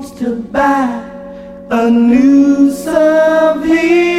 wants to buy a new Seville.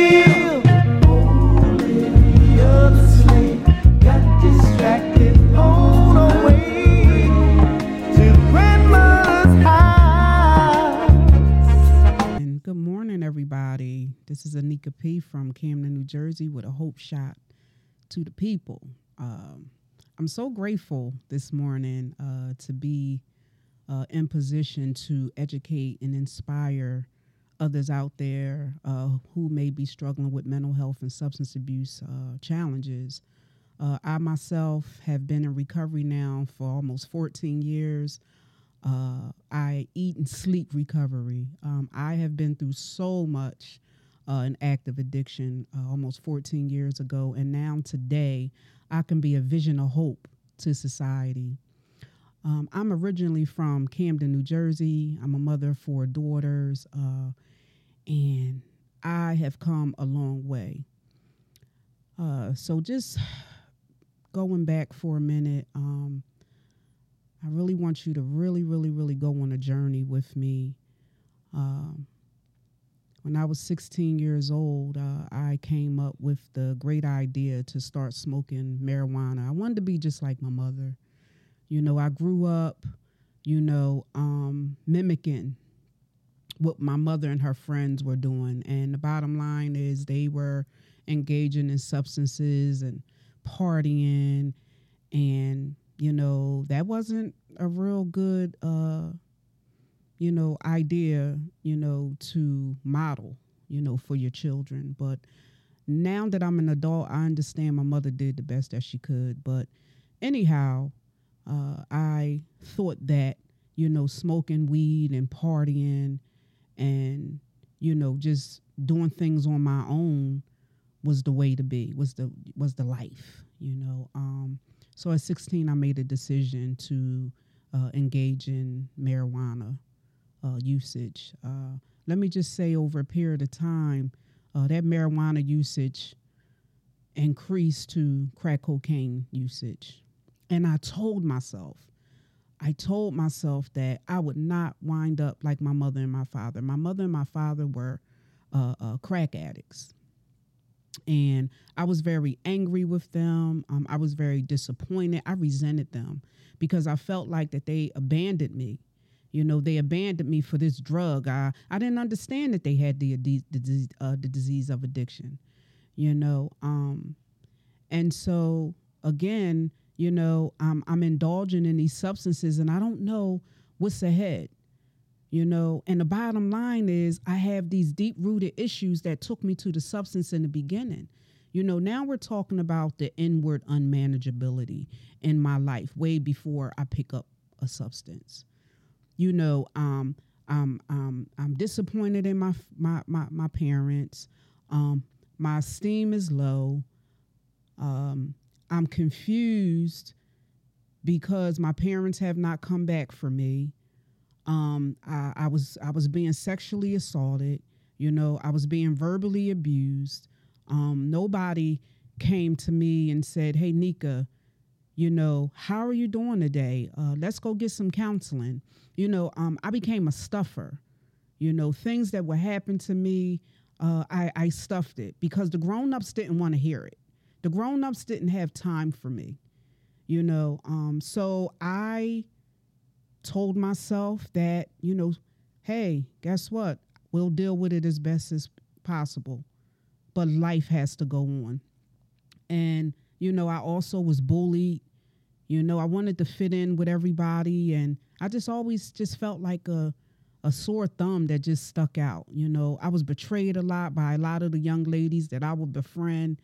Olivia the slave got distracted on her way to grandma's house. And good morning, everybody. This is Anika P. from Camden, New Jersey, with a hope shot to the people. I'm so grateful this morning to be in position to educate and inspire others out there who may be struggling with mental health and substance abuse challenges. I myself have been in recovery now for almost 14 years. I eat and sleep recovery. I have been through so much in active addiction almost 14 years ago, and now today I can be a vision of hope to society. I'm originally from Camden, New Jersey. I'm a mother of 4 daughters, and I have come a long way. So just going back for a minute, I really want you to really go on a journey with me. When I was 16 years old, I came up with the great idea to start smoking marijuana. I wanted to be just like my mother. You know, I grew up, mimicking what my mother and her friends were doing. And the bottom line is they were engaging in substances and partying. And, that wasn't a real good, idea, to model, for your children. But now that I'm an adult, I understand my mother did the best that she could. But anyhow, I thought that, smoking weed and partying and, just doing things on my own was the way to be, was the life, So at 16, I made a decision to engage in marijuana usage. Let me just say, over a period of time, that marijuana usage increased to crack cocaine usage. And I told myself that I would not wind up like my mother and my father. My mother and my father were crack addicts. And I was very angry with them. I was very disappointed. I resented them because I felt like that they abandoned me. They abandoned me for this drug. I didn't understand that they had the disease of addiction, And so, again, I'm indulging in these substances and I don't know what's ahead, And the bottom line is I have these deep-rooted issues that took me to the substance in the beginning. Now we're talking about the inward unmanageability in my life way before I pick up a substance. I'm disappointed in my parents. My esteem is low. I'm confused because my parents have not come back for me. I was being sexually assaulted. I was being verbally abused. Nobody came to me and said, "Hey, Nika, how are you doing today? Let's go get some counseling." I became a stuffer. Things that would happen to me, I stuffed it because the grown-ups didn't want to hear it. The grown-ups didn't have time for me, so I told myself that, hey, guess what? We'll deal with it as best as possible, but life has to go on. And, I also was bullied. I wanted to fit in with everybody, and I just always just felt like a sore thumb that just stuck out. I was betrayed a lot by a lot of the young ladies that I would befriend.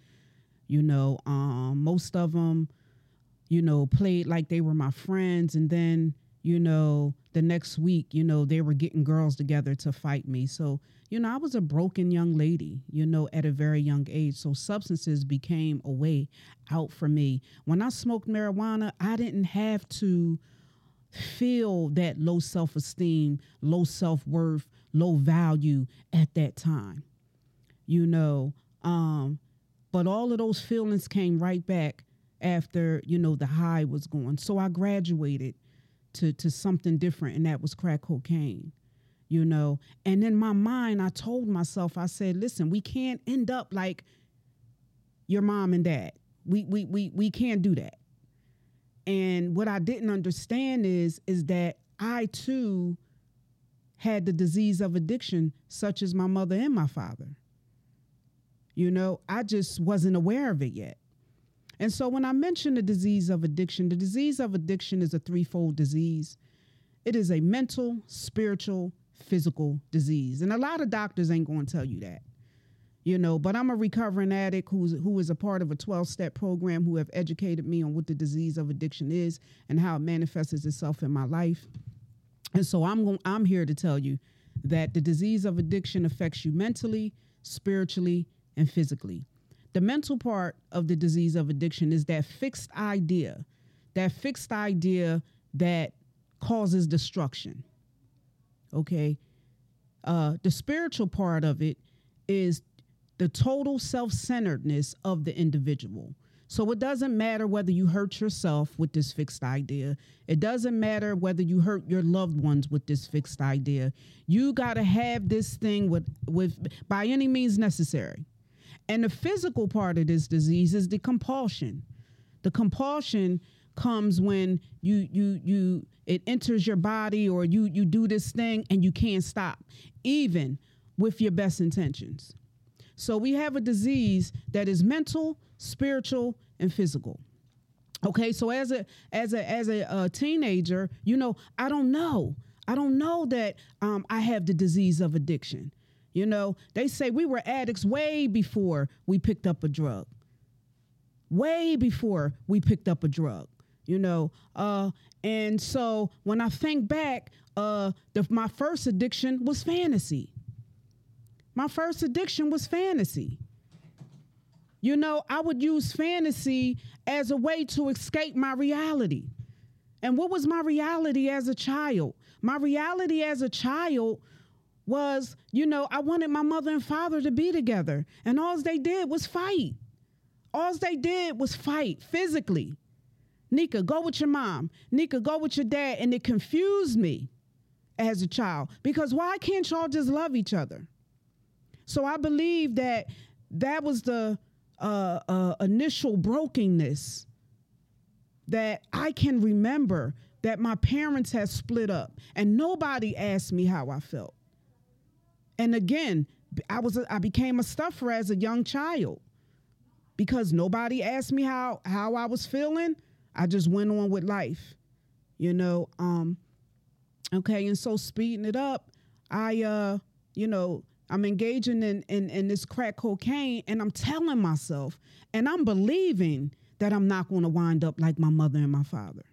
Most of them, played like they were my friends, and then, the next week, they were getting girls together to fight me. So, I was a broken young lady, at a very young age. So substances became a way out for me. When I smoked marijuana, I didn't have to feel that low self-esteem, low self-worth, low value at that time, but all of those feelings came right back after, the high was gone. So I graduated to something different, and that was crack cocaine. And in my mind, I told myself, I said, listen, we can't end up like your mom and dad. We can't do that. And what I didn't understand is that I too had the disease of addiction, such as my mother and my father. I just wasn't aware of it yet. And so when I mention the disease of addiction is a threefold disease. It is a mental, spiritual, physical disease. And a lot of doctors ain't going to tell you that, but I'm a recovering addict who is a part of a 12-step program who have educated me on what the disease of addiction is and how it manifests itself in my life. And so I'm here to tell you that the disease of addiction affects you mentally, spiritually, and physically. The mental part of the disease of addiction is that fixed idea that causes destruction. Okay. The spiritual part of it is the total self-centeredness of the individual. So it doesn't matter whether you hurt yourself with this fixed idea. It doesn't matter whether you hurt your loved ones with this fixed idea. You got to have this thing with by any means necessary. And the physical part of this disease is the compulsion. The compulsion comes when it enters your body, or you do this thing and you can't stop, even with your best intentions. So we have a disease that is mental, spiritual, and physical. Okay, so as a teenager, I don't know that I have the disease of addiction. They say we were addicts way before we picked up a drug. And so when I think back, my first addiction was fantasy. I would use fantasy as a way to escape my reality. And what was my reality as a child? My reality as a child was, I wanted my mother and father to be together. And all they did was fight. Physically. Nika, go with your mom. Nika, go with your dad. And it confused me as a child, because why can't y'all just love each other? So I believe that was the initial brokenness that I can remember, that my parents had split up and nobody asked me how I felt. And again, I became a stuffer as a young child because nobody asked me how I was feeling. I just went on with life, okay. And so speeding it up, I'm engaging in this crack cocaine, and I'm telling myself, and I'm believing that I'm not going to wind up like my mother and my father,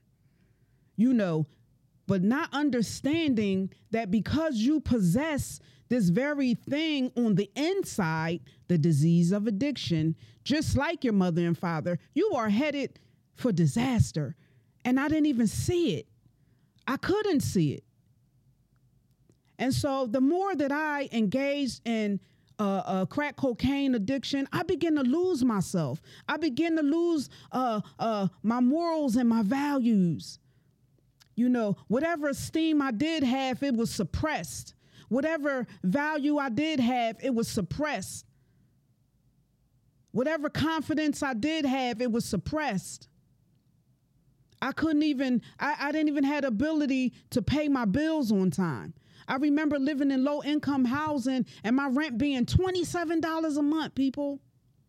but not understanding that because you possess this very thing on the inside, the disease of addiction, just like your mother and father, you are headed for disaster. And I didn't even see it. I couldn't see it. And so the more that I engaged in crack cocaine addiction, I began to lose myself. I began to lose my morals and my values. Whatever esteem I did have, it was suppressed. Whatever value I did have, it was suppressed. Whatever confidence I did have, it was suppressed. I didn't even have the ability to pay my bills on time. I remember living in low income housing and my rent being $27 a month, people.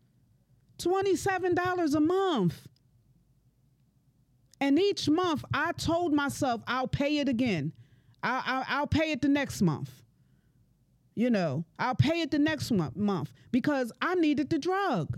$27 a month. And each month I told myself I'll pay it again. I'll pay it the next month. I'll pay it the next month because I needed the drug.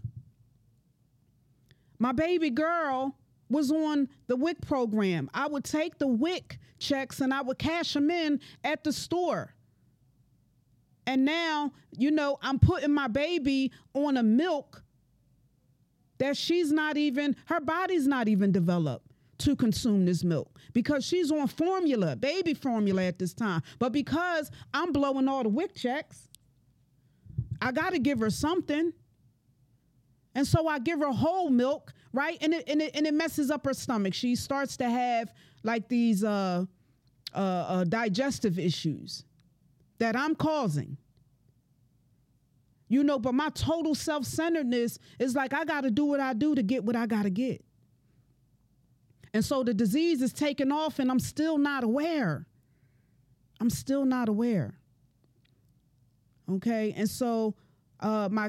My baby girl was on the WIC program. I would take the WIC checks and I would cash them in at the store. And now, I'm putting my baby on a milk that her body's not even developed to consume this milk because she's on formula, baby formula at this time. But because I'm blowing all the WIC checks, I got to give her something. And so I give her whole milk, right? And it messes up her stomach. She starts to have like these digestive issues. that I'm causing. You know, but my total self-centeredness is like, I got to do what I do to get what I got to get. And so the disease is taking off and I'm still not aware. I'm still not aware. Okay. And so my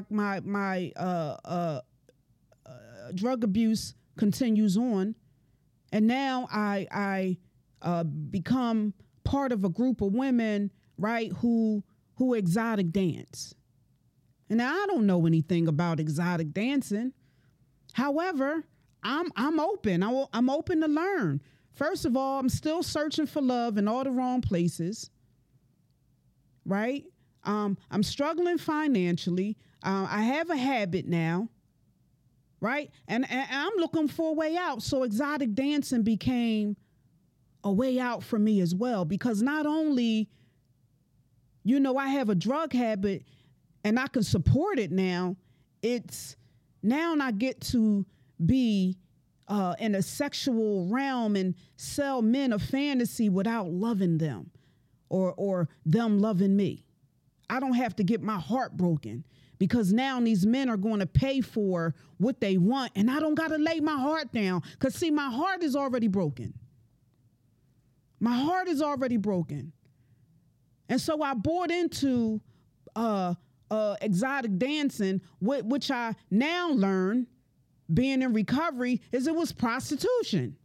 drug abuse continues on. And now I become part of a group of women, right, who exotic dance. And now I don't know anything about exotic dancing. However, I'm open. I'm open to learn. First of all, I'm still searching for love in all the wrong places. Right? I'm struggling financially. I have a habit now. Right? And I'm looking for a way out. So exotic dancing became a way out for me as well. Because not only, you know, I have a drug habit and I can support it now, it's now I get to be in a sexual realm and sell men a fantasy without loving them or them loving me. I don't have to get my heart broken because now these men are going to pay for what they want and I don't got to lay my heart down because, see, my heart is already broken. My heart is already broken. And so I bought into exotic dancing, which I now learn, being in recovery, is it was prostitution.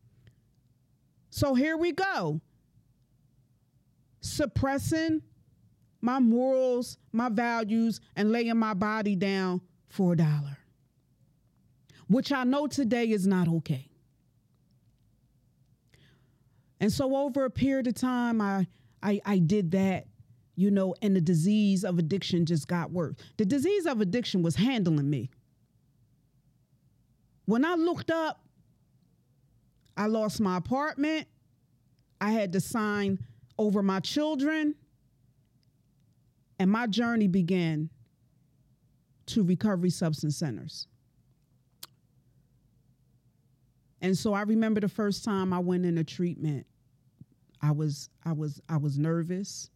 So here we go. Suppressing my morals, my values, and laying my body down for $1, which I know today is not okay. And so over a period of time, I did that, you know, and the disease of addiction just got worse. The disease of addiction was handling me. When I looked up, I lost my apartment. I had to sign over my children. And my journey began to recovery substance centers. And so I remember the first time I went into treatment, I was nervous.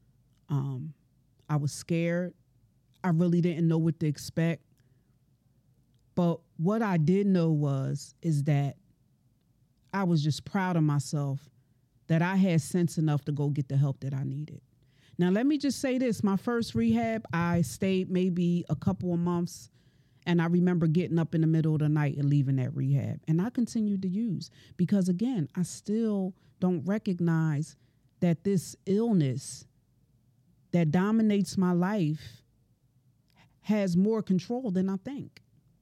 I was scared. I really didn't know what to expect. But what I did know is that I was just proud of myself that I had sense enough to go get the help that I needed. Now, let me just say this. My first rehab, I stayed maybe a couple of months, and I remember getting up in the middle of the night and leaving that rehab. And I continued to use because, again, I still don't recognize that this illness that dominates my life has more control than I think.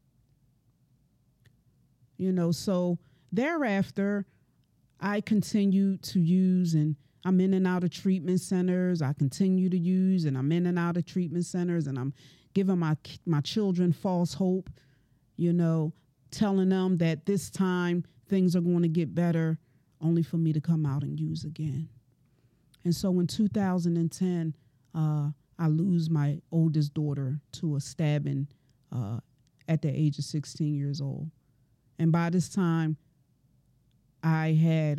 You know, so thereafter, I continued to use, and I'm in and out of treatment centers. I continue to use, and I'm in and out of treatment centers, and I'm giving my children false hope, you know, telling them that this time things are going to get better, only for me to come out and use again. And so in 2010, I lose my oldest daughter to a stabbing at the age of 16 years old. And by this time, I had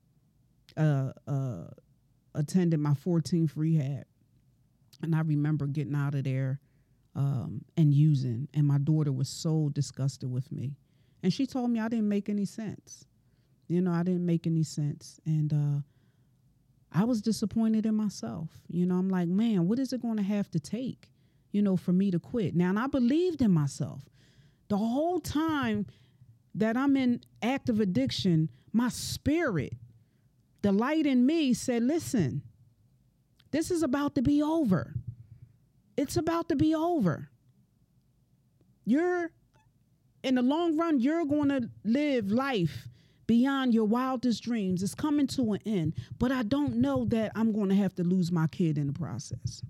attended my 14th rehab. And I remember getting out of there and using. And my daughter was so disgusted with me. And she told me I didn't make any sense. You know, I didn't make any sense. And I was disappointed in myself. You know, I'm like, man, what is it going to have to take, you know, for me to quit? Now, and I believed in myself. The whole time that I'm in active addiction, my spirit, the light in me said, listen, this is about to be over. It's about to be over. In the long run, you're going to live life beyond your wildest dreams. It's coming to an end, but I don't know that I'm going to have to lose my kid in the process.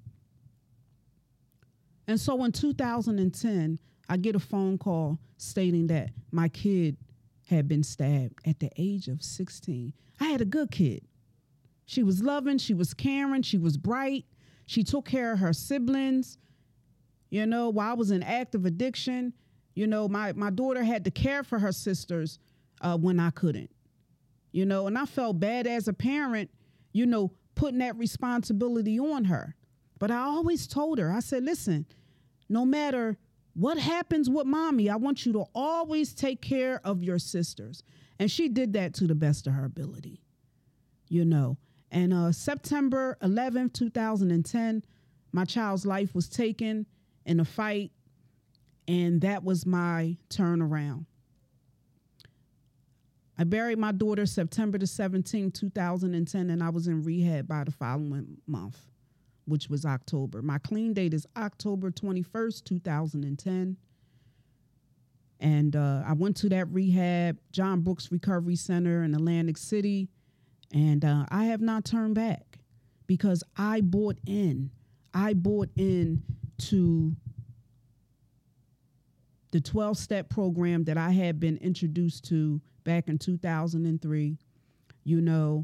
And so in 2010, I get a phone call stating that my kid had been stabbed at the age of 16. I had a good kid. She was loving, she was caring, she was bright. She took care of her siblings. You know, while I was in active addiction, you know, my daughter had to care for her sisters when I couldn't. You know, and I felt bad as a parent, you know, putting that responsibility on her. But I always told her, I said, listen, no matter what happens with mommy, I want you to always take care of your sisters. And she did that to the best of her ability, you know. And September 11th, 2010, my child's life was taken in a fight, and that was my turnaround. I buried my daughter September the 17th, 2010, and I was in rehab by the following month, which was October. My clean date is October 21st, 2010. And I went to that rehab, John Brooks Recovery Center in Atlantic City, and I have not turned back because I bought in. I bought in to the 12-step program that I had been introduced to back in 2003. You know,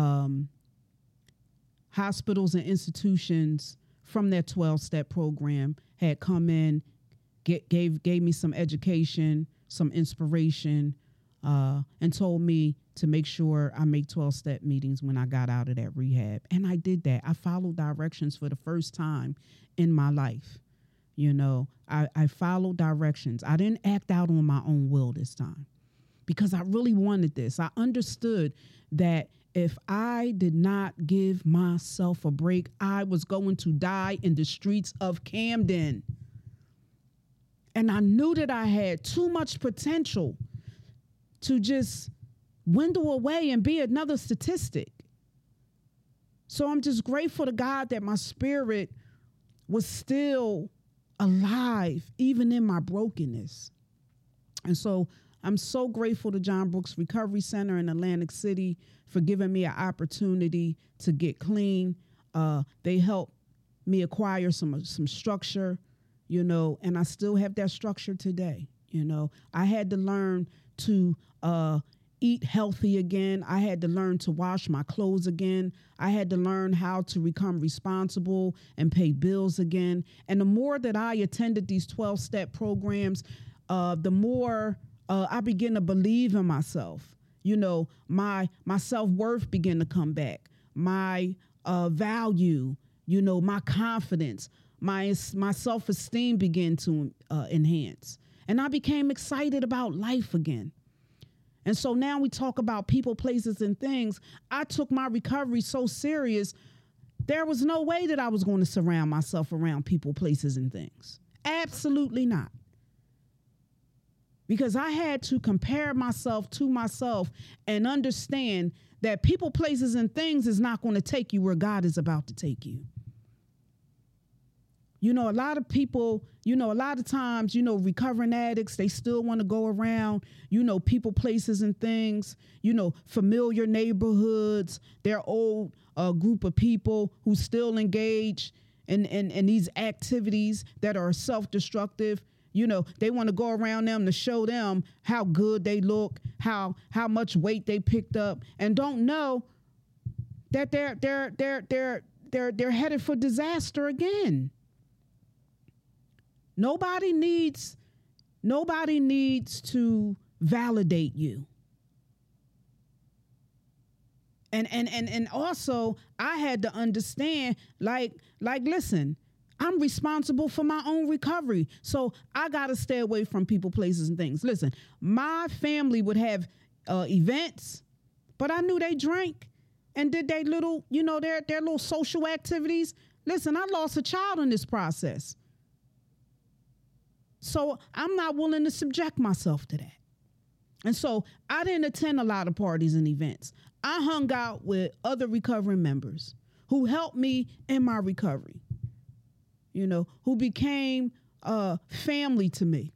hospitals and institutions from that 12-step program had come in, gave me some education, some inspiration, and told me to make sure I make 12-step meetings when I got out of that rehab. And I did that. I followed directions for the first time in my life. You know, I followed directions. I didn't act out on my own will this time because I really wanted this. I understood that if I did not give myself a break, I was going to die in the streets of Camden. And I knew that I had too much potential to just dwindle away and be another statistic. So I'm just grateful to God that my spirit was still alive, even in my brokenness. And so I'm so grateful to John Brooks Recovery Center in Atlantic City for giving me an opportunity to get clean. They helped me acquire some structure, you know, and I still have that structure today. You know, I had to learn to eat healthy again. I had to learn to wash my clothes again. I had to learn how to become responsible and pay bills again. And the more that I attended these 12-step programs, the more I began to believe in myself. You know, my self-worth began to come back. My value, you know, my confidence, my self-esteem began to enhance. And I became excited about life again. And so now we talk about people, places, and things. I took my recovery so serious, there was no way that I was going to surround myself around people, places, and things. Absolutely not. Because I had to compare myself to myself and understand that people, places, and things is not going to take you where God is about to take you. You know, a lot of people, you know, a lot of times, you know, recovering addicts, they still want to go around, you know, people, places, and things, you know, familiar neighborhoods, their old group of people who still engage in these activities that are self-destructive. You know, they want to go around them to show them how good they look, how much weight they picked up, and don't know that they're headed for disaster again. Nobody needs to validate you. And also I had to understand, like, listen, I'm responsible for my own recovery. So I got to stay away from people, places, and things. Listen, my family would have events, but I knew they drank and did their little, you know, their little social activities. Listen, I lost a child in this process. So I'm not willing to subject myself to that. And so I didn't attend a lot of parties and events. I hung out with other recovering members who helped me in my recovery, you know, who became family to me,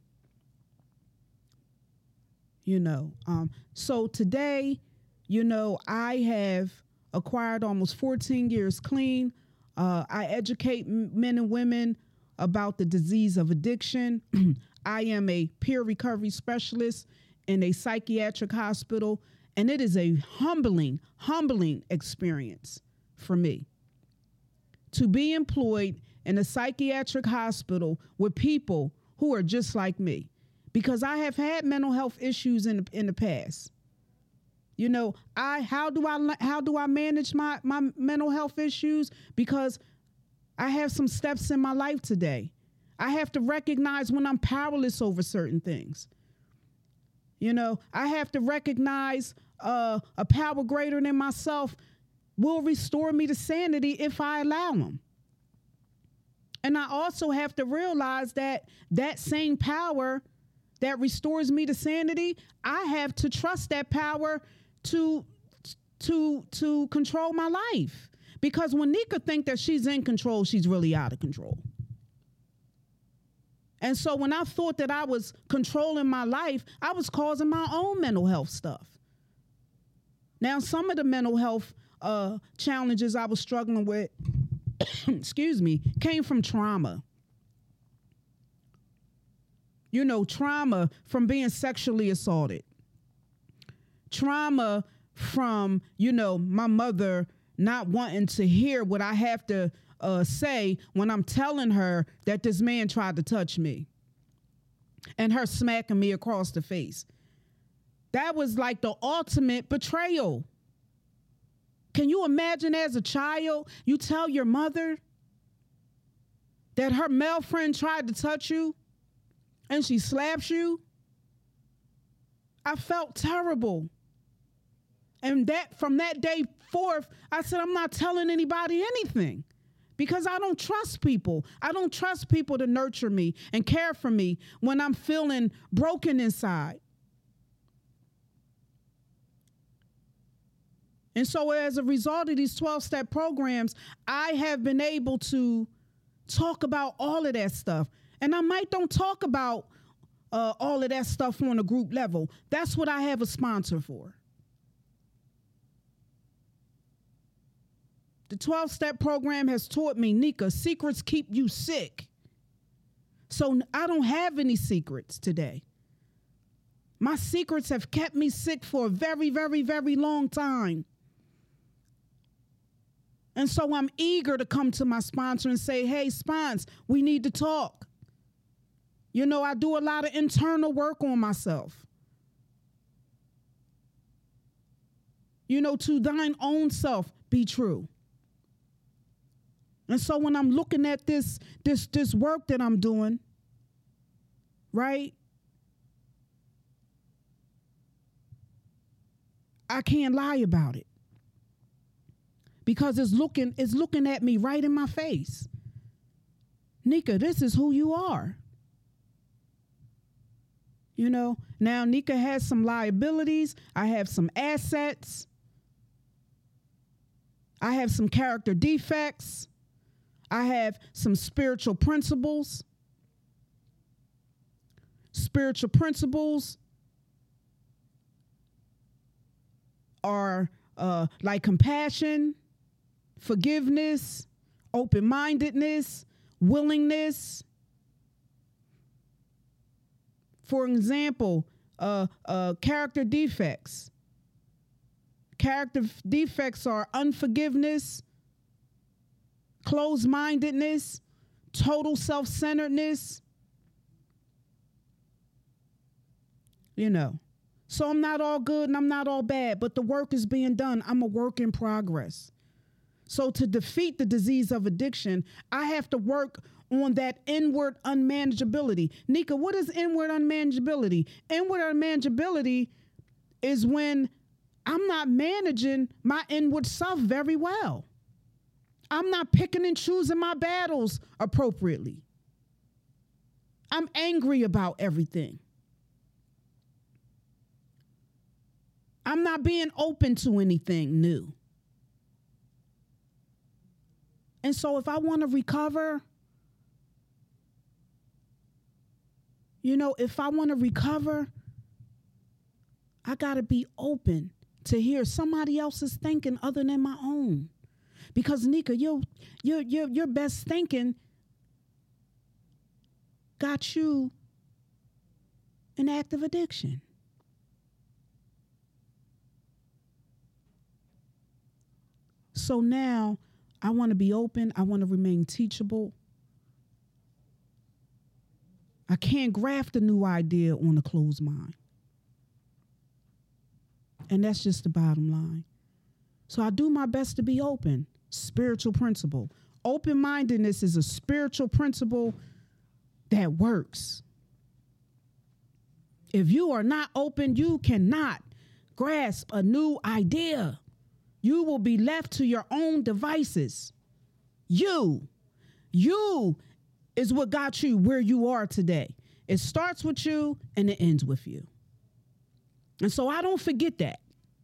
you know. So today, you know, I have acquired almost 14 years clean. I educate men and women about the disease of addiction. I am a peer recovery specialist in a psychiatric hospital, and it is a humbling experience for me to be employed in a psychiatric hospital with people who are just like me, because I have had mental health issues in the past. You know, how do I manage my mental health issues? Because I have some steps in my life today. I have to recognize when I'm powerless over certain things. You know, I have to recognize a power greater than myself will restore me to sanity if I allow him. And I also have to realize that that same power that restores me to sanity, I have to trust that power to control my life. Because when Nika thinks that she's in control, she's really out of control. And so when I thought that I was controlling my life, I was causing my own mental health stuff. Now, some of the mental health challenges I was struggling with, excuse me, came from trauma. You know, trauma from being sexually assaulted. Trauma from, you know, my mother not wanting to hear what I have to say when I'm telling her that this man tried to touch me, and her smacking me across the face. That was like the ultimate betrayal. Can you imagine, as a child, you tell your mother that her male friend tried to touch you and she slaps you? I felt terrible. And that from that day forth, I said, I'm not telling anybody anything, because I don't trust people. I don't trust people to nurture me and care for me when I'm feeling broken inside. And so as a result of these 12-step programs, I have been able to talk about all of that stuff. And I might don't talk about all of that stuff on a group level. That's what I have a sponsor for. The 12-step program has taught me, Nika, secrets keep you sick. So I don't have any secrets today. My secrets have kept me sick for a very, very, very long time. And so I'm eager to come to my sponsor and say, hey, sponsor, we need to talk. You know, I do a lot of internal work on myself. You know, to thine own self be true. And so when I'm looking at this work that I'm doing, right, I can't lie about it, because it's looking at me right in my face. Nika, this is who you are. You know, now Nika has some liabilities. I have some assets. I have some character defects. I have some spiritual principles. Spiritual principles are like compassion, forgiveness, open-mindedness, willingness. For example, character defects. Character defects are unforgiveness, closed-mindedness, total self-centeredness. You know, so I'm not all good and I'm not all bad, but the work is being done. I'm a work in progress. So to defeat the disease of addiction, I have to work on that inward unmanageability. Nika, what is inward unmanageability? Inward unmanageability is when I'm not managing my inward self very well. I'm not picking and choosing my battles appropriately. I'm angry about everything. I'm not being open to anything new. And so if I want to recover, I got to be open to hear somebody else's thinking other than my own. Because Nika, your best thinking got you in active addiction. So now I want to be open. I want to remain teachable. I can't graft a new idea on a closed mind. And that's just the bottom line. So I do my best to be open. Spiritual principle. Open-mindedness is a spiritual principle that works. If you are not open, you cannot grasp a new idea. You will be left to your own devices. You is what got you where you are today. It starts with you and it ends with you. And so I don't forget that.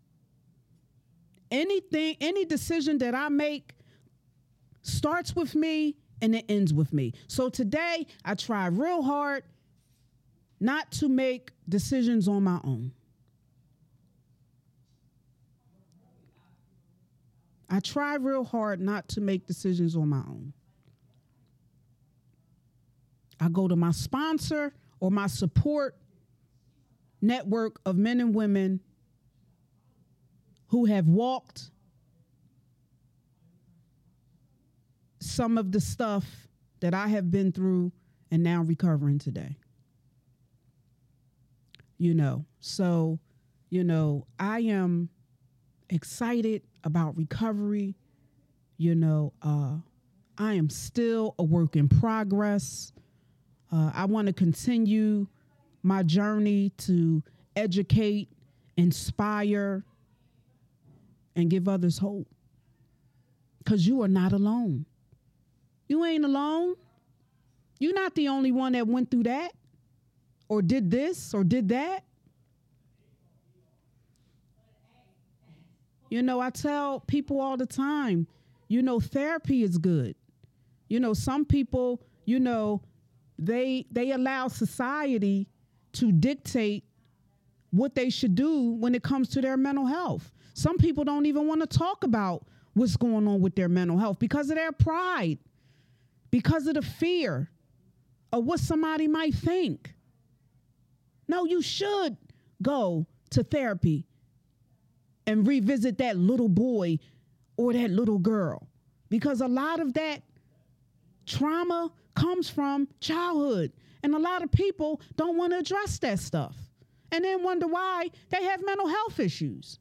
Any decision that I make starts with me and it ends with me. So today I try real hard not to make decisions on my own. I try real hard not to make decisions on my own. I go to my sponsor or my support network of men and women who have walked some of the stuff that I have been through and now recovering today. So, I am excited about recovery. I am still a work in progress. I want to continue my journey to educate, inspire, and give others hope. Because you are not alone. You ain't alone. You're not the only one that went through that or did this or did that. I tell people all the time, therapy is good. Some people, they allow society to dictate what they should do when it comes to their mental health. Some people don't even want to talk about what's going on with their mental health because of their pride, because of the fear of what somebody might think. No, you should go to therapy and revisit that little boy or that little girl, because a lot of that trauma comes from childhood. And a lot of people don't want to address that stuff and then wonder why they have mental health issues.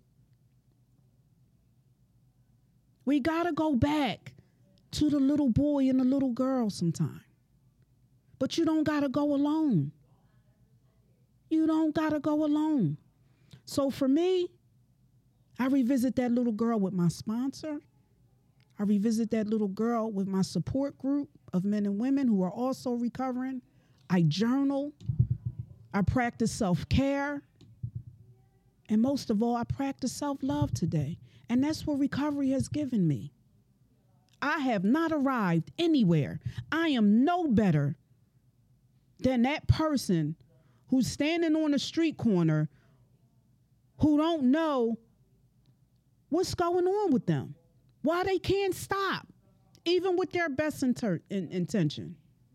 We got to go back to the little boy and the little girl sometime. But you don't got to go alone. You don't got to go alone. So for me, I revisit that little girl with my sponsor. I revisit that little girl with my support group of men and women who are also recovering. I journal. I practice self-care. And most of all, I practice self-love today. And that's what recovery has given me. I have not arrived anywhere. I am no better than that person who's standing on a street corner who don't know what's going on with them, why they can't stop, even with their best intention.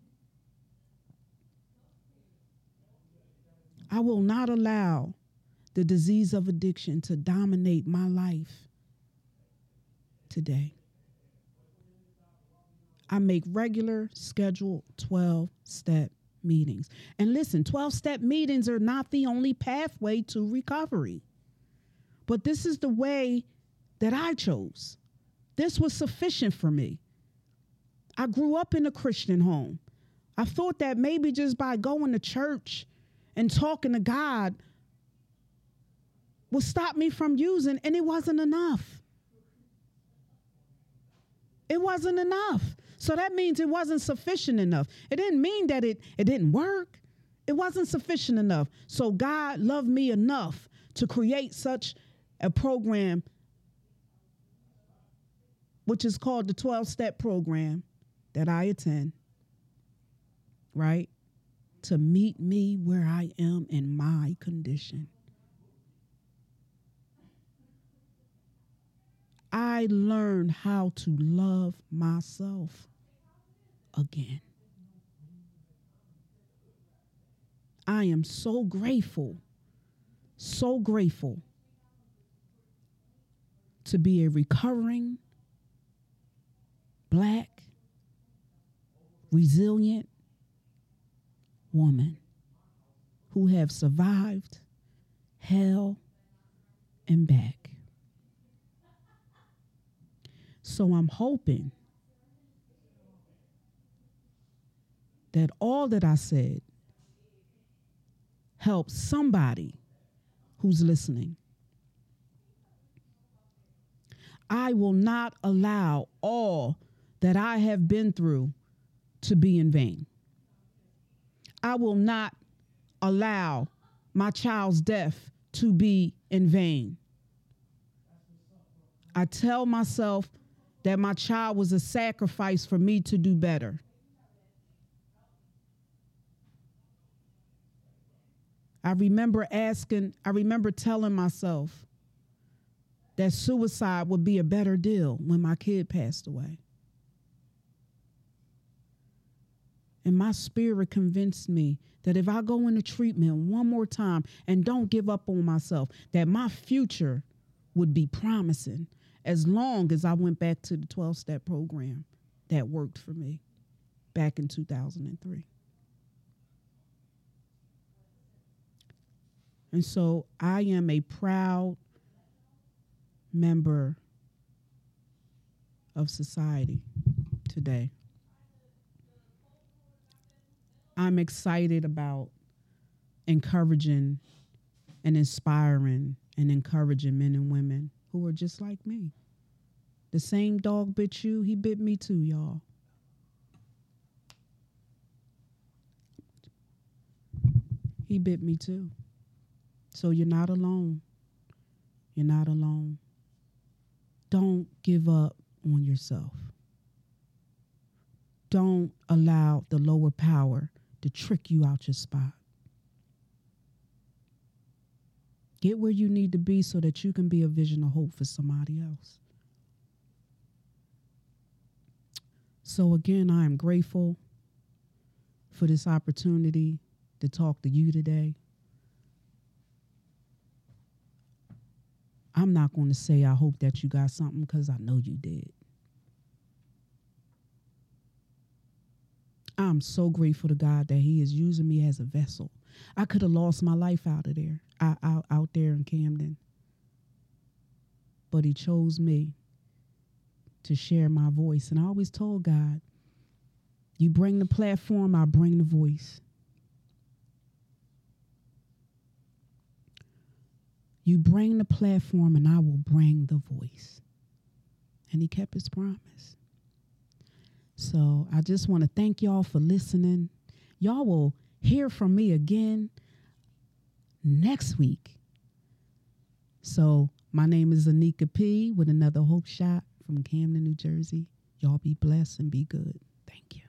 I will not allow the disease of addiction to dominate my life today. I make regular scheduled 12-step meetings. And listen, 12-step meetings are not the only pathway to recovery. But this is the way that I chose. This was sufficient for me. I grew up in a Christian home. I thought that maybe just by going to church and talking to God would stop me from using, and it wasn't enough. It wasn't enough. So that means it wasn't sufficient enough. It didn't mean that it didn't work. It wasn't sufficient enough. So God loved me enough to create such a program, which is called the 12-step program that I attend, right? To meet me where I am in my condition. I learned how to love myself again. I am so grateful to be a recovering, Black, resilient woman who have survived hell and back. So I'm hoping that all that I said helps somebody who's listening. I will not allow all that I have been through to be in vain. I will not allow my child's death to be in vain. I tell myself that my child was a sacrifice for me to do better. I remember telling myself that suicide would be a better deal when my kid passed away. And my spirit convinced me that if I go into treatment one more time and don't give up on myself, that my future would be promising as long as I went back to the 12-step program that worked for me back in 2003. And so I am a proud member of society today. I'm excited about encouraging and inspiring and encouraging men and women who are just like me. The same dog bit you, he bit me too, y'all. He bit me too. So you're not alone. You're not alone. Don't give up on yourself. Don't allow the lower power to trick you out your spot. Get where you need to be so that you can be a vision of hope for somebody else. So again, I am grateful for this opportunity to talk to you today. I'm not going to say I hope that you got something because I know you did. I'm so grateful to God that he is using me as a vessel. I could have lost my life out there in Camden. But he chose me to share my voice. And I always told God, you bring the platform, I bring the voice. You bring the platform and I will bring the voice. And he kept his promise. So I just want to thank y'all for listening. Y'all will hear from me again next week. So my name is Anika P. with another Hope Shot from Camden, New Jersey. Y'all be blessed and be good. Thank you.